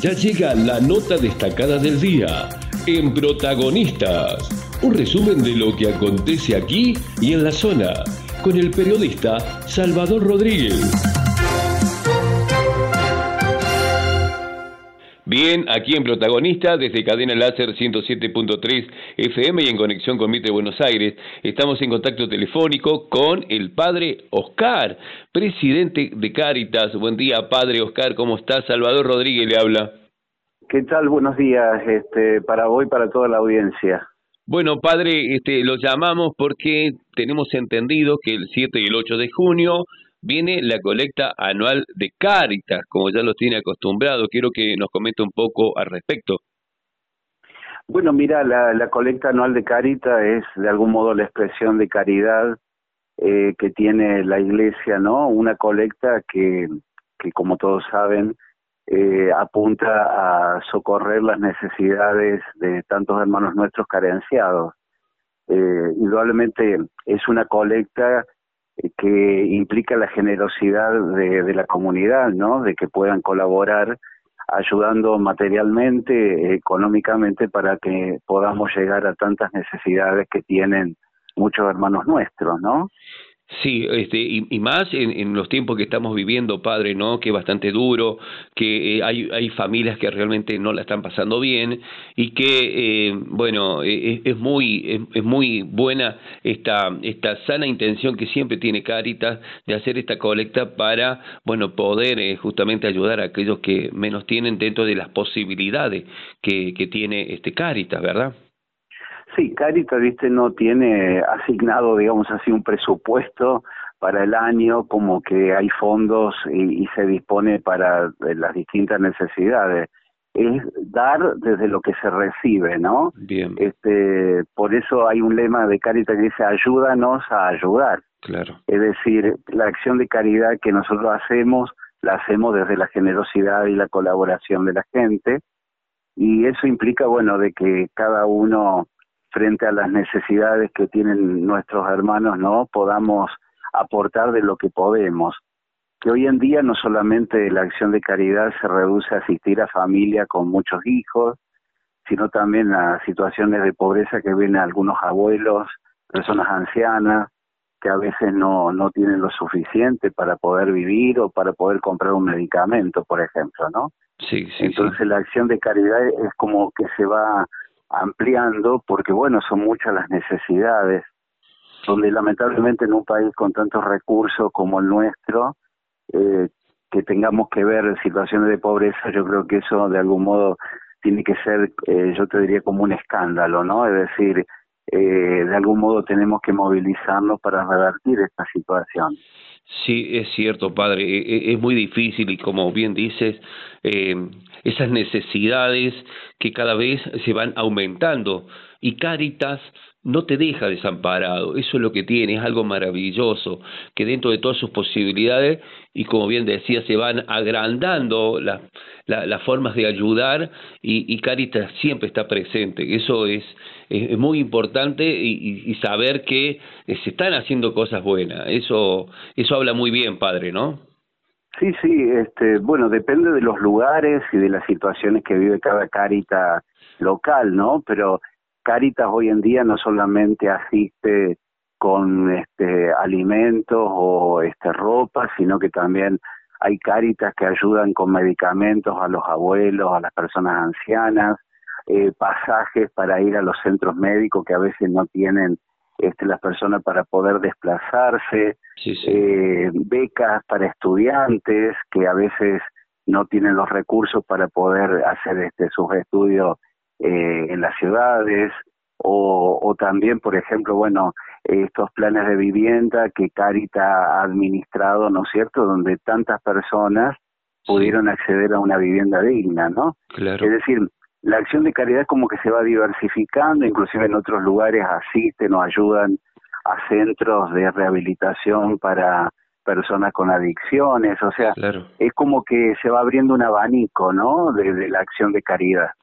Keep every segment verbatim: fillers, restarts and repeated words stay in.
Ya llega la nota destacada del día en Protagonistas. Un resumen de lo que acontece aquí y en la zona, con el periodista Salvador Rodríguez. Bien, aquí en Protagonista, desde Cadena Láser ciento siete punto tres F M y en conexión con Mitre Buenos Aires, estamos en contacto telefónico con el padre Oscar, presidente de Cáritas. Buen día, padre Oscar, ¿cómo está? Salvador Rodríguez le habla. ¿Qué tal? Buenos días, este, para vos y para toda la audiencia. Bueno, padre, este, lo llamamos porque tenemos entendido que el siete y el ocho de junio viene la colecta anual de Cáritas, como ya los tiene acostumbrado. Quiero que nos comente un poco al respecto. Bueno, mira, la, la colecta anual de Cáritas es de algún modo la expresión de caridad eh, que tiene la Iglesia, ¿no? Una colecta que, que como todos saben, eh, apunta a socorrer las necesidades de tantos hermanos nuestros carenciados. Eh, indudablemente es una colecta que implica la generosidad de, de la comunidad, ¿no? De que puedan colaborar ayudando materialmente, económicamente, para que podamos llegar a tantas necesidades que tienen muchos hermanos nuestros, ¿no? Sí, este, y, y más en, en los tiempos que estamos viviendo, padre, ¿no? Que es bastante duro, que eh, hay, hay familias que realmente no la están pasando bien y que, eh, bueno, eh, es muy es, es muy buena esta esta sana intención que siempre tiene Cáritas de hacer esta colecta para, bueno, poder eh, justamente ayudar a aquellos que menos tienen dentro de las posibilidades que, que tiene este Cáritas, ¿verdad? Sí, Cáritas, viste, no tiene asignado, digamos así, un presupuesto para el año, como que hay fondos y, y se dispone para las distintas necesidades. Es dar desde lo que se recibe, ¿no? Bien. Este, por eso hay un lema de Cáritas que dice, ayúdanos a ayudar. Claro. Es decir, la acción de caridad que nosotros hacemos, la hacemos desde la generosidad y la colaboración de la gente, y eso implica, bueno, de que cada uno, frente a las necesidades que tienen nuestros hermanos, ¿no?, podamos aportar de lo que podemos. Que hoy en día no solamente la acción de caridad se reduce a asistir a familias con muchos hijos, sino también a situaciones de pobreza que ven algunos abuelos, personas ancianas, que a veces no, no tienen lo suficiente para poder vivir o para poder comprar un medicamento, por ejemplo, ¿no? Sí, sí, Entonces sí. la acción de caridad es como que se va ampliando porque, bueno, son muchas las necesidades, donde lamentablemente en un país con tantos recursos como el nuestro, eh, que tengamos que ver situaciones de pobreza, yo creo que eso de algún modo tiene que ser, eh, yo te diría, como un escándalo, ¿no? Es decir, eh, de algún modo tenemos que movilizarnos para revertir esta situación. Sí, es cierto, padre, e- e- es muy difícil y como bien dices, eh, esas necesidades que cada vez se van aumentando y Cáritas no te deja desamparado, eso es lo que tiene, es algo maravilloso, que dentro de todas sus posibilidades y como bien decía, se van agrandando la- la- las formas de ayudar y, y Cáritas siempre está presente, eso es, es, es muy importante y, y- y saber que eh, se están haciendo cosas buenas, eso eso habla muy bien, padre, ¿no? Sí, sí, este, bueno, depende de los lugares y de las situaciones que vive cada Cáritas local, ¿no? Pero Cáritas hoy en día no solamente asiste con este alimentos o este ropa, sino que también hay Cáritas que ayudan con medicamentos a los abuelos, a las personas ancianas, eh, pasajes para ir a los centros médicos que a veces no tienen este, las personas para poder desplazarse, Sí, sí. eh, becas para estudiantes que a veces no tienen los recursos para poder hacer este, sus estudios eh, en las ciudades, o, o también, por ejemplo, bueno, estos planes de vivienda que Cáritas ha administrado, ¿no es cierto?, donde tantas personas Sí, pudieron acceder a una vivienda digna, ¿no? claro. Es decir, la acción de caridad como que se va diversificando, inclusive en otros lugares asisten o ayudan a centros de rehabilitación para personas con adicciones, o sea, Claro. es como que se va abriendo un abanico, ¿no?, de, de la acción de caridad.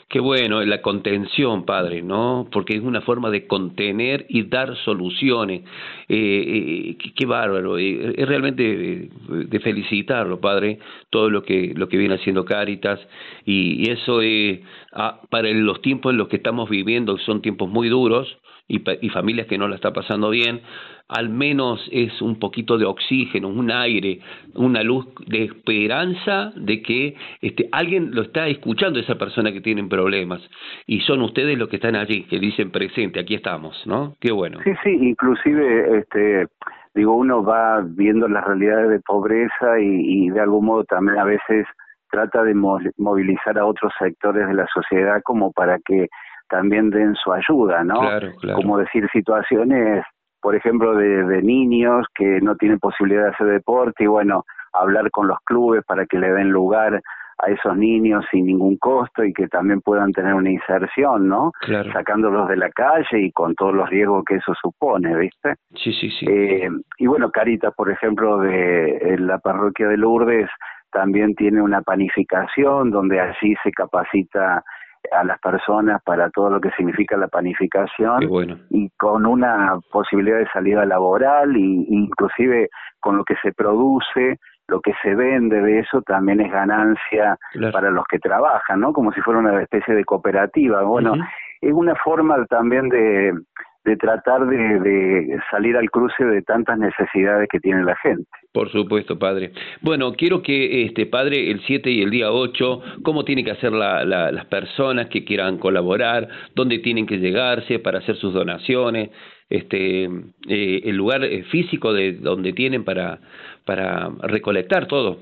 Qué bueno, la contención, padre, ¿no? Porque es una forma de contener y dar soluciones. Eh, eh, qué, qué bárbaro. Eh, es realmente de felicitarlo, padre, todo lo que lo que viene haciendo Cáritas. Y, y eso es, ah, para los tiempos en los que estamos viviendo, son tiempos muy duros, y, y familias que no la está pasando bien, al menos es un poquito de oxígeno, un aire, una luz de esperanza de que este, alguien lo está escuchando, esa persona que tiene problemas, y son ustedes los que están allí, que dicen presente, aquí estamos, ¿no? Qué bueno. Sí, sí, inclusive, este, digo, uno va viendo las realidades de pobreza y, y de algún modo también a veces trata de movilizar a otros sectores de la sociedad como para que también den su ayuda, ¿no? Claro, claro. Como decir, situaciones, por ejemplo, de, de niños que no tienen posibilidad de hacer deporte y bueno, hablar con los clubes para que le den lugar a esos niños sin ningún costo y que también puedan tener una inserción, ¿no? Claro. Sacándolos de la calle y con todos los riesgos que eso supone, ¿viste? Sí, sí, sí. Eh, y bueno, Cáritas, por ejemplo, de en la parroquia de Lourdes también tiene una panificación donde allí se capacita a las personas para todo lo que significa la panificación. Qué bueno. Y con una posibilidad de salida laboral y inclusive con lo que se produce, lo que se vende de eso también es ganancia, claro, para los que trabajan, ¿no? Como si fuera una especie de cooperativa. Bueno, uh-huh. Es una forma también de, de tratar de, de salir al cruce de tantas necesidades que tiene la gente. Por supuesto, padre. Bueno, quiero que, este padre, el siete y el día ocho, ¿cómo tienen que hacer la, la, las personas que quieran colaborar? ¿Dónde tienen que llegarse para hacer sus donaciones? Este, eh, el lugar físico de donde tienen para, para recolectar todo.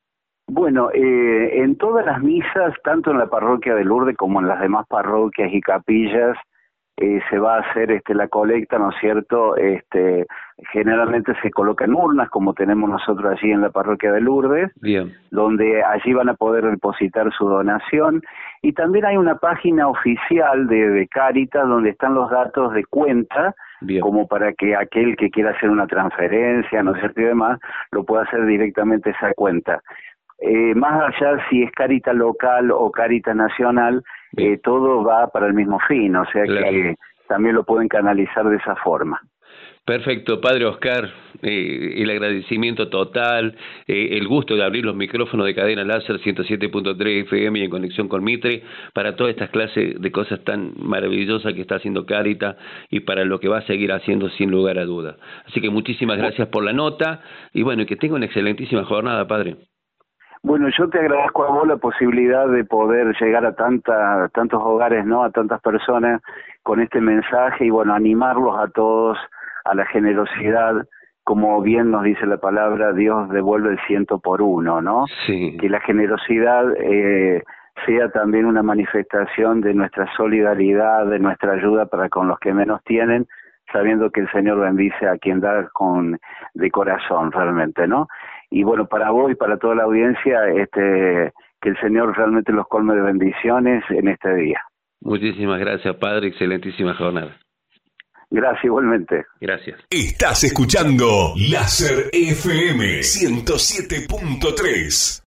Bueno, eh, en todas las misas, tanto en la parroquia de Lourdes como en las demás parroquias y capillas, eh, se va a hacer este la colecta, ¿no es cierto? Este, generalmente se colocan urnas, como tenemos nosotros allí en la parroquia de Lourdes, bien, donde allí van a poder depositar su donación. Y también hay una página oficial de, de Cáritas donde están los datos de cuenta, bien, como para que aquel que quiera hacer una transferencia, ¿no es cierto? Y demás, lo pueda hacer directamente esa cuenta. Eh, más allá si es Cáritas local o Cáritas nacional, eh, todo va para el mismo fin, o sea, claro, que también lo pueden canalizar de esa forma. Perfecto, padre Oscar, eh, el agradecimiento total, eh, el gusto de abrir los micrófonos de Cadena Láser ciento siete punto tres F M y en conexión con Mitre para todas estas clases de cosas tan maravillosas que está haciendo Cáritas y para lo que va a seguir haciendo sin lugar a dudas. Así que muchísimas gracias por la nota y bueno, que tenga una excelentísima jornada, padre. Bueno, yo te agradezco a vos la posibilidad de poder llegar a tanta, tantos hogares, ¿no? A tantas personas con este mensaje y bueno, animarlos a todos a la generosidad. Como bien nos dice la palabra, Dios devuelve el ciento por uno, ¿no? Sí. Que la generosidad eh, sea también una manifestación de nuestra solidaridad, de nuestra ayuda para con los que menos tienen, sabiendo que el Señor bendice a quien da con de corazón realmente, ¿no? Y bueno, para vos y para toda la audiencia, este, que el Señor realmente los colme de bendiciones en este día. Muchísimas gracias, padre, excelentísima jornada. Gracias, igualmente. Gracias. Estás escuchando Láser F M ciento siete punto tres.